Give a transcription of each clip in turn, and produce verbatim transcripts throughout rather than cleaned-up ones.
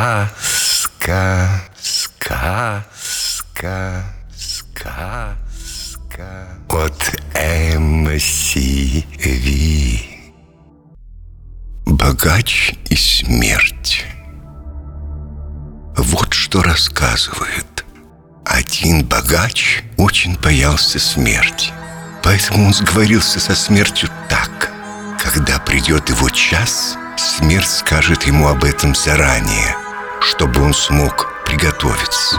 Сказка, сказка, сказка от эм си ви. Богач и смерть. Вот что рассказывает. Один богач очень боялся смерти, поэтому он сговорился со смертью так: когда придет его час, смерть скажет ему об этом заранее, чтобы он смог приготовиться.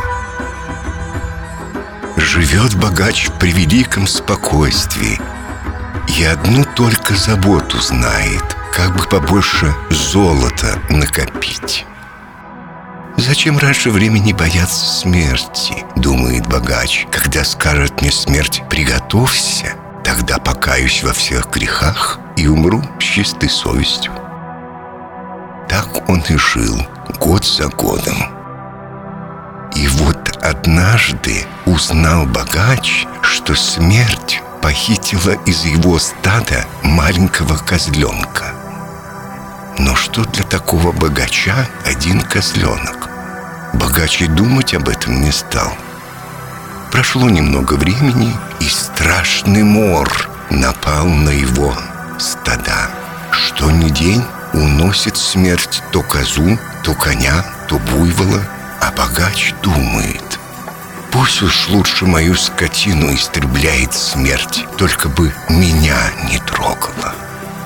Живет богач в превеликом спокойствии и одну только заботу знает: как бы побольше золота накопить. «Зачем раньше времени бояться смерти?» — думает богач. «Когда скажет мне смерть: приготовься, тогда покаюсь во всех грехах и умру с чистой совестью». Так он и жил год за годом. И вот однажды узнал богач, что смерть похитила из его стада маленького козленка. Но что для такого богача один козленок? Богач и думать об этом не стал. Прошло немного времени, и страшный мор напал на его стада. Что ни день уносит смерть то козу, то коня, то буйвола. А богач думает: пусть уж лучше мою скотину истребляет смерть, только бы меня не трогала.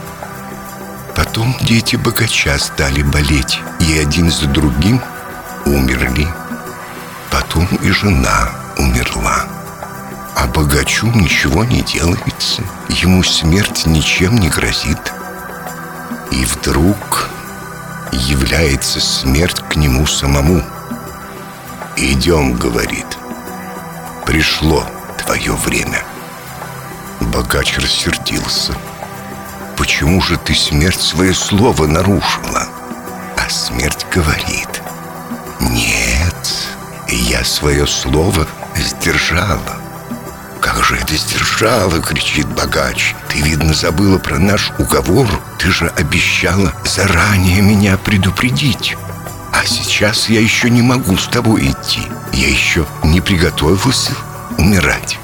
Потом дети богача стали болеть, и один за другим умерли. Потом и жена умерла. А богачу ничего не делается, ему смерть ничем не грозит. И вдруг является смерть к нему самому. «Идем, — говорит, — пришло твое время». Богач рассердился. «Почему же ты, смерть, свое слово нарушила?» А смерть говорит: «Нет, я свое слово сдержала». «Как же это сдержала?» — кричит богач. «Ты, видно, забыла про наш уговор. Ты же обещала заранее меня предупредить. А сейчас я еще не могу с тобой идти. Я еще не приготовился умирать».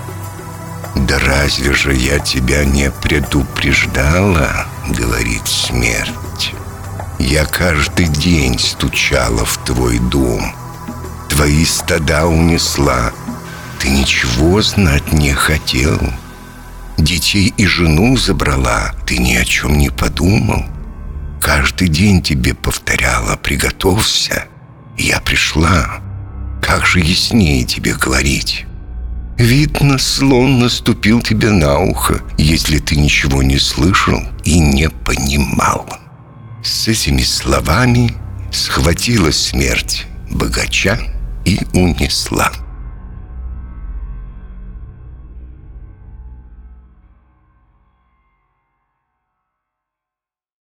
«Да разве же я тебя не предупреждала?» — говорит смерть. «Я каждый день стучала в твой дом, твои стада унесла. Ты ничего знать не хотел. Детей и жену забрала, ты ни о чем не подумал. Каждый день тебе повторяла: приготовься. Я пришла. Как же яснее тебе говорить? Видно, слон наступил тебе на ухо, если ты ничего не слышал и не понимал». С этими словами схватила смерть богача и унесла.